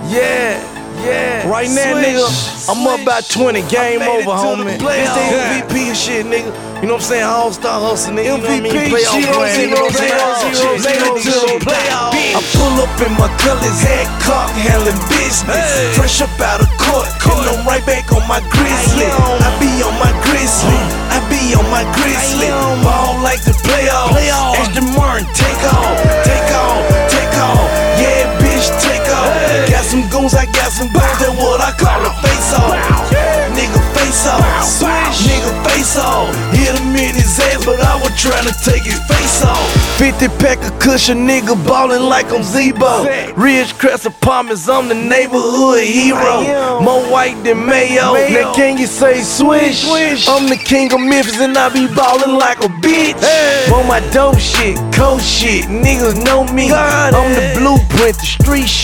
Yeah. Right now, nigga, I'm up about 20. Game over, homie. This the MVP and shit, nigga. You know what I'm saying? All-star hustle, nigga. You know what I mean? Playoff brand, you know what I'm saying? I pull up in my colors, head cock, handling business. Fresh up out of court, and I'm right back on my grizzly. I be on my grizzly. I be on my grizzly. Ball like the playoffs. Ashton Martin, take off, take off, take off. Yeah, bitch, take off. Got some goons, I got some goons. That's what I call a face off. Nigga, face off. Nigga, face off. Hit him in his ass, but I was trying to take his face off. 50 pack of cushion, nigga, ballin' like I'm Zebo. Ridgecrest apartments, I'm the neighborhood hero. More white than Mayo. Now can you say swish? I'm the king of Memphis and I be ballin' like a bitch. On my dope shit, cold shit, niggas know me. I'm the blueprint, the street shit.